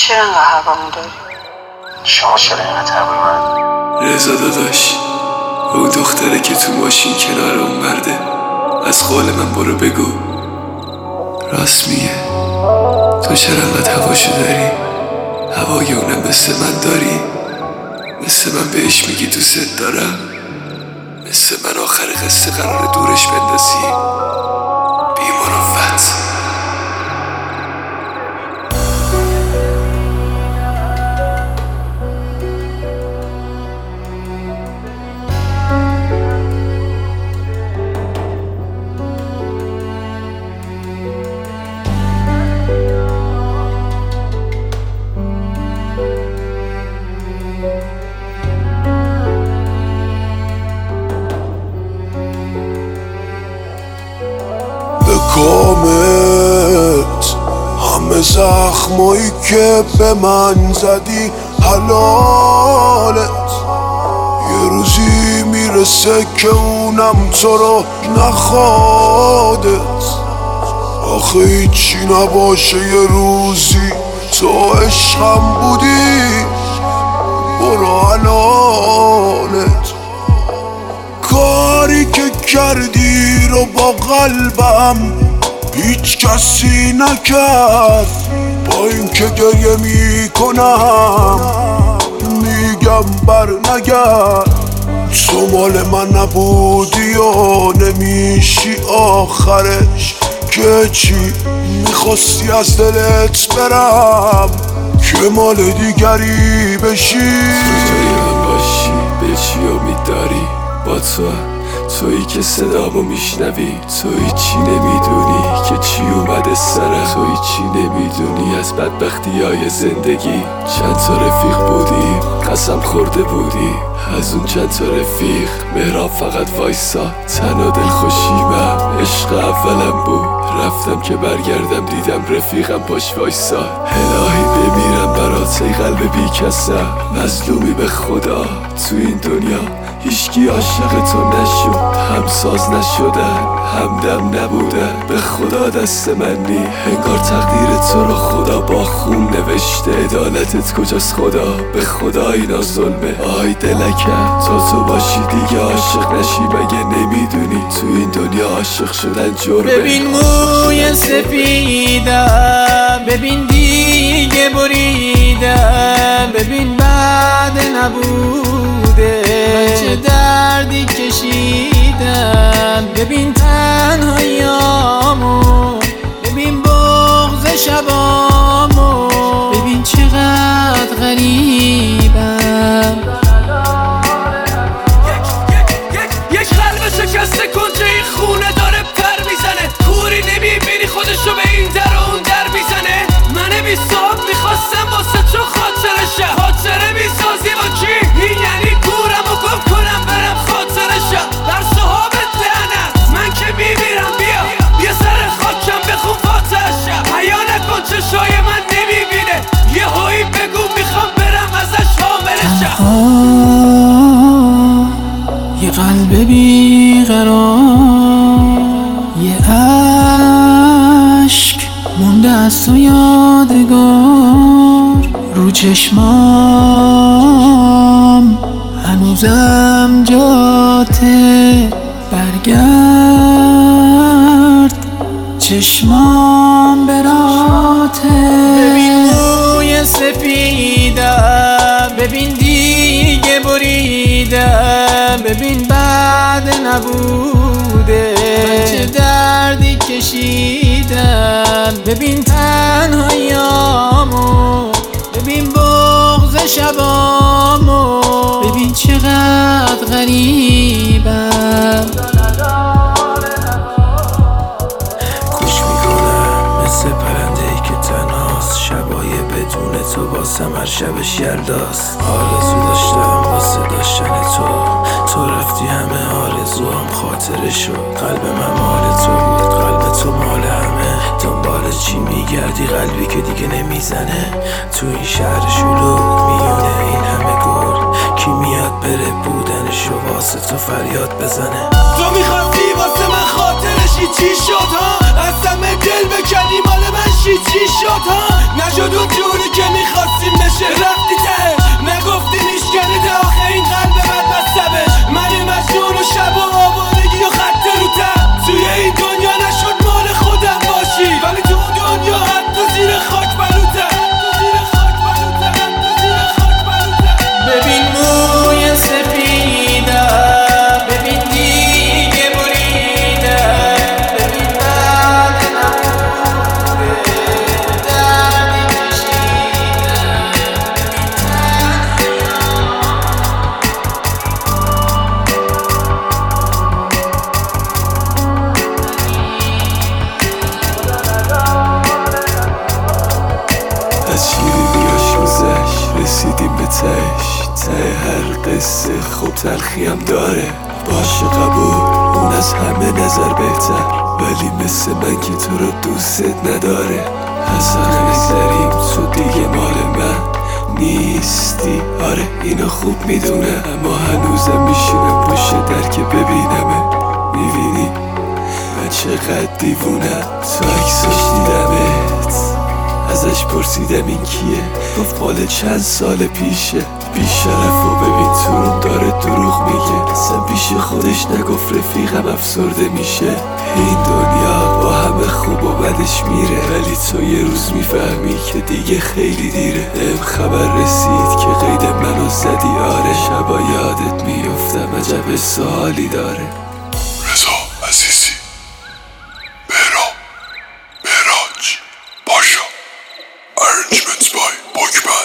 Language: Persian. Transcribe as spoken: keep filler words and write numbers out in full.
چرا انقدر هوامو داری؟ شما چرا اینقدر هوای من؟ رضا داداش، اون دختره که تو ماشین کنار اون مرده، از قول من برو بگو راست میگه. تو چرا انقدر هواشو داری؟ هوای اونم مثل من داری؟ مثل من بهش میگی دوست دارم؟ مثل من آخر قصه قرار دورش بندازی؟ بی مروت. کامت همه زخمایی که به من زدی حلالت، یه روزی میرسه که اونم تو رو نخوادت. آخه هیچی نباشه یه روزی تو عشقم بودی، برو حلالت. کاری که کردی رو با قلبم هیچ کسی نکرد. با این که گریه میکنم میگم بر نگرد. تو مال من نبودی و نمیشی آخرش، که چی میخواستی از دلت برم که مال دیگری بشی. تو جای من باشی به چی امید داری؟ با تو تویی که صدامو میشنوی، تویی چی نمیدونی که چی اومده سرم، تویی چی نمیدونی از بدبختی های زندگی. چند تا رفیق بودی قسم خورده بودی، از اون چند تا رفیق مهراب فقط وایسا. تن و دلخوشیمم عشق اولم بود، رفتم که برگردم دیدم رفیقم باش وایسا. الهی بمیرم برات ای قلب بی کسم، مظلومی به خدا تو این دنیا هیچکی عاشق تو نشد. همساز نشدن همدم نبودن، به خدا دست من نی. انگار تقدیر تو رو خدا با خون نوشته، عدالتت کجاست خدا؟ به خدا اینا ظلمه. آی دلکم تا تو باشی دیگه عاشق نشی، مگه نمیدونی تو این دنیا عاشق شدن جرمه؟ ببین موی سفیدم، ببین دیگه بریدم، ببین بعد نبوده چه دردی کشیدم. ببین تنهاییامو، ببین بغض شبامو، ببین چقدر غریبم. یک قلب شکسته کنجه این خونه داره پر میزنه، کوری نمیبینی خودشو به این در و اون در میزنه. من بی صاحب میخواستم واسه چون خاطرشه، خاطره میسازی با کی؟ این یعنی کورم و گم کنم برم خاطرشه. بر صحابت لعنت من که میمیرم، بیا بیا سر خاکم بخون فاتحشه. حیا نکن چشای من نمیبینه، یه هایی بگو میخوام برم ازش حاملشه. یه قلب بیقرار، یه عشق مونده از تو یادگار رو چشمام، هنوزم جاته. برگرد چشمام براته. ببین موی سفیدم، ببین دیگه بریدم، ببین بعد نبوده چه دردی کشیدم. ببین تنهاییامو، ببین بغض شبامو، ببین چقدر غریبم. گوش میکنم مثل پرنده‌ای که تنهاست، شبای بدون تو باسم هر شبش یلداست. آرزو داشتم واسه داشتن تو، تو رفتی همه آرزوام خاطره شد. قلب من مال تو بود، قلب تو مال همه. دنبال چی میگردی قلبی که دیگه نمیزنه؟ تو این شهر شلوغ میونه این همه گل، کی میاد بره بودنشو واسه تو فریاد بزنه؟ تو میخواستی واسه من خاطرشی چی شد ها؟ از همه دل بکنی مال من چی چی شد ها؟ نشد اون جوری که میخواست از شیرینیاش گذشت رسیدیم به تهش. ته هر قصه خب تلخی هم داره، باشه قبول اون از همه نظر بهتر، ولی مثل من که تو رو دوست نداره. از حق نگذریم تو دیگه مال من نیستی، آره اینو خوب میدونه، اما هنوزم میشینم پشت در که ببینمه. میبینی من چقدر دیوونم، تو عکساش دیدمت، ازش پرسیدم این کیه، گفت مال چند سال پیشه. بیشرف و ببین تو رو داره دروغ میگه، اصلا پیش خودش نگفت رفیقم افسرده میشه. این دنیا با همه خوب و بدش میره، ولی تو یه روز میفهمی که دیگه خیلی دیره. ام خبر رسید که قید منو زدی، آره شبا یادت میفتم، عجب سوالی داره. رضا عزیزی، بهرام، بهراج، پاشا، ارنجمنت بای بوکمن.